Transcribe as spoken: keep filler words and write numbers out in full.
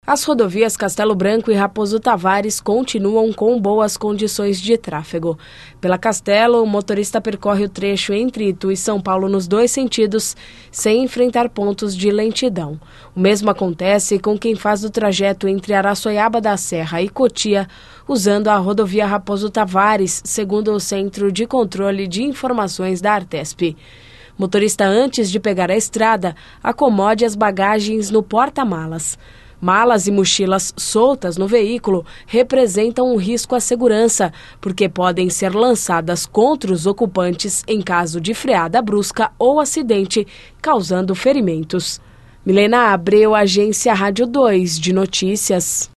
As rodovias Castelo Branco e Raposo Tavares continuam com boas condições de tráfego. Pela Castelo, o motorista percorre o trecho entre Itu e São Paulo nos dois sentidos, sem enfrentar pontos de lentidão. O mesmo acontece com quem faz o trajeto entre Araçoiaba da Serra e Cotia, usando a rodovia Raposo Tavares, segundo o Centro de Controle de Informações da Artesp. Motorista, antes de pegar a estrada, acomode as bagagens no porta-malas. Malas e mochilas soltas no veículo representam um risco à segurança, porque podem ser lançadas contra os ocupantes em caso de freada brusca ou acidente, causando ferimentos. Milena Abreu, Agência Rádio dois de Notícias.